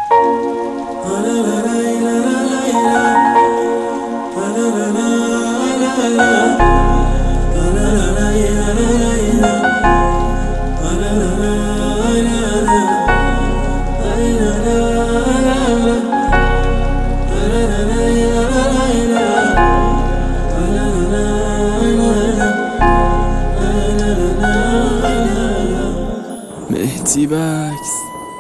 مهدی بکس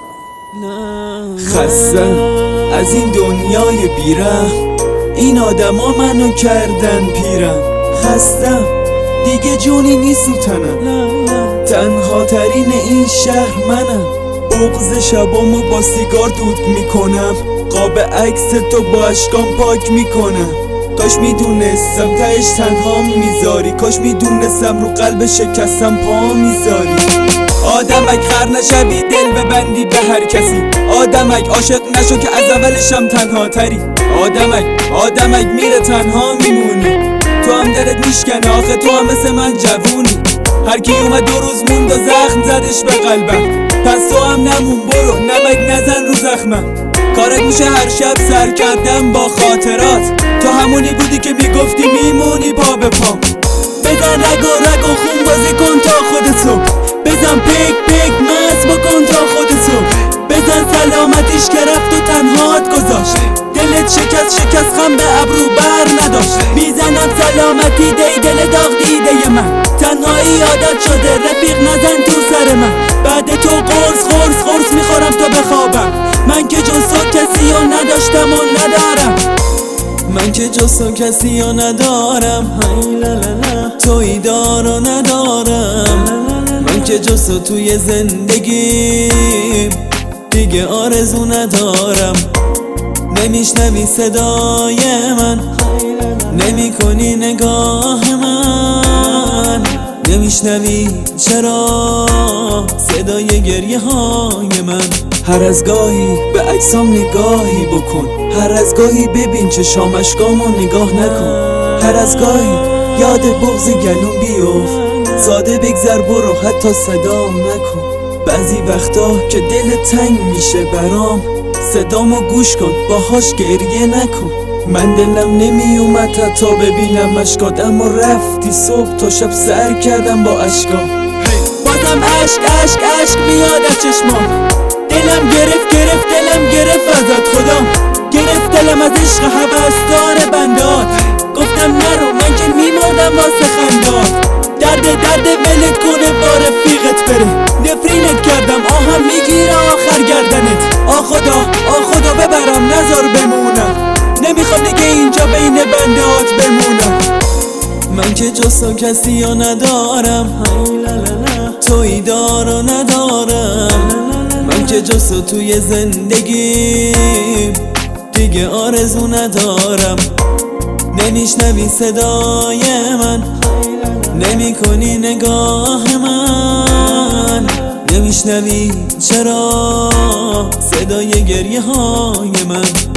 خستم از این دنیای بیرم، این آدما منو کردن پیرم. خستم دیگه جونی نیسوتنم، تنها ترین این شهر منم. بغض شبامو با سیگار دود میکنم، قاب عکس تو با اشکام پاک میکنم. کاش میدونستم تهش تنها میذاری، کاش میدونستم رو قلب شکستم پا میذاری. آدمک خر نشوی دل ببندی به هر کسی، آدمک عاشق نشو که از اولشم تنها تری. آدمک میره تنها میمونی، تو هم دلت میشکنه آخه تو هم مثل من جوونی. هر کی اومد 2 روز موند و زخم زدش به قلبم، پس تو هم نمون برو نمک نزن رو زخمم. کارت میشه هر شب سر کردم با خاطرات، تو همونی بودی که میگفتی میمونی پا به پا. بزن رگ و خون بازی کن تا خودتو، بزن پیک مست بکن تا خودتو. بزن سلامتیش که رفت و تنهات گذاشت، دلت شکست خم به ابرو بر نداشت. میزنم سلامتی دل داغ دیده من، تنهایی عادت شده رفیق نزن تو سر من. بعد تو قرص میخورم تا بخوابم، من که جز تو کسی ها نداشتم و ندارم. من که جز تو کسی ها ندارم، تویی دار و ندارم. من که جز تو توی زندگیم دیگه آرزو ندارم. نمیشنوی صدای من، نمی کنی نگاه من، نمیشنوی چرا صدای گریه های من. هر از گاهی به عکسام نگاهی بکن، هر از گاهی ببین چشام اشکامو نگاه نکن. هر از گاهی یاد بغض گلوم بیفت، ساده بگذر برو حتی صدام نکن. بعضی وقتا که دل تنگ میشه برام، صدامو گوش کن باهاش گریه نکن. من دلم نمی اومد حتی ببینم اشکات، اما رفتی صبح تا شب سر کردم با اشکام. بازم عشق میاد از چشمام، دلم گرفت ازت خدا، گرفت دلم از عشق هوسدار بندات. گفتم نرو من که میمردم واسه خندات، درد ولت کنه با رفیقت بره. نفرینت کردم آهم میگیره آخر گردنت. آ خدا ببرم نذار بمونم، نمیخوام دیگه اینجا بین بندات بمونم. من که جز تو کسی ها ندارم، تویی دار و ندارم. من که جز تو توی زندگیم دیگه آرزو ندارم. نمیشنوی صدای من، نمی کنی نگاه من، نمیشنوی چرا صدای گریه های من.